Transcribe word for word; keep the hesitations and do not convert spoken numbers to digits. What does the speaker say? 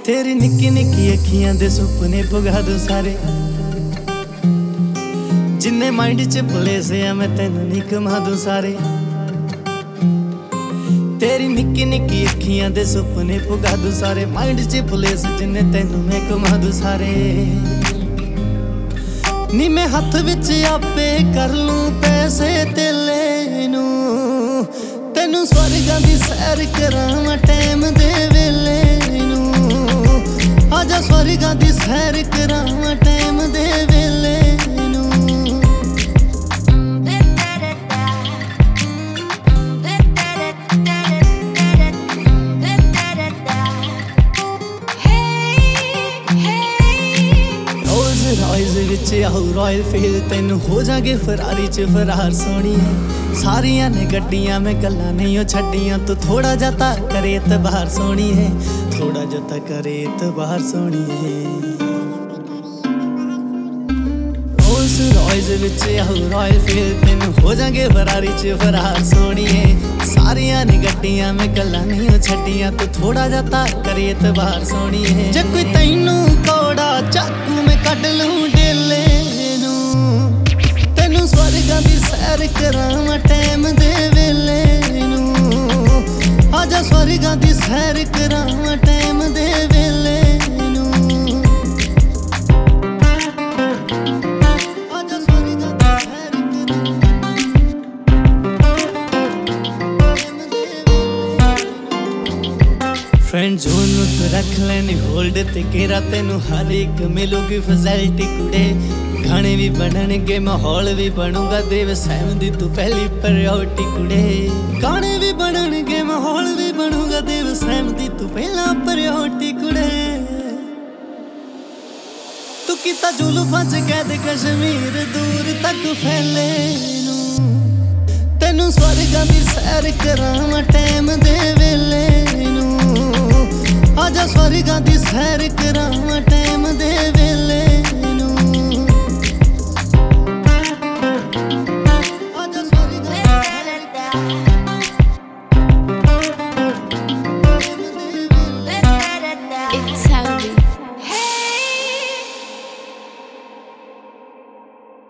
तेरी निक्की निक्की अखियां दे सुपने पुगा दूं सारे, जिन्ने माइंड च भुले से मैं तेन नहीं कमा दूं सारे। तेरी निक्की निक्की अखियां दे सुपने पुगा दूं सारे, माइंड च भुले से जिन्ने तेन मैं कमा दूं सारे। नी मैं हथ विच आपे कर लूं पैसे तेले नू, तेनू स्वर्गां दी सैर करावां टाइम दे वेले नू। आजा स्वर्गां दी सैर करावां टाइम दे वेले नू। रोल्स रॉयस विच आऊ रॉयल फील, तेनू हो जागे फरारी च फरार सोहणीए। सारियां ने गड्डियां मैं गल्लां नहीं छड्डियां, तू थोड़ा जता करे एतबार सोहणीए, थोड़ा जता करे एतबार सोहणीए। रोल्स रॉयस विच आऊ रॉयल फील, तेनू हो जागे फरारी च फरार सोहणीए। सारियां ने गड्डियां मैं गल्लां नहीं छड्डियां, तू थोड़ा जता करे एतबार सोहणीए। जे कोई तैनू कौड़ा चाकू मैं कट लूं डेले नू, तेनू स्वर्गां दी सैर करावां टाइम दे वेले नू। आजा स्वर्गां दी सैर करावां टाइम दे वेले नू। आजा स्वर्गां दी सैर करावां टाइम दे वेले नू। फ्रेंड जोन नू तू रख लेनी होल्ड ते केरा, तेनू हर एक मिलूगी फैसिलिटी कुड़े। गाने भी बननगे माहौल भी बनूंगा, देव सैम दी तू पहली प्रायोरिटी कुड़े। गाने भी बननगे माहौल भी बनूंगा, देव सैम दी तू पहला प्रायोरिटी कुड़े। तू किता जुल्फां च कैद कश्मीर दूर तक फैले नू, तेनू स्वर्गां दी सैर करावां टाइम दे वेले नू। आजा स्वर्गां दी सैर करावां टाइम दे वेले नू। आजा स्वर्गां दी सैर करावां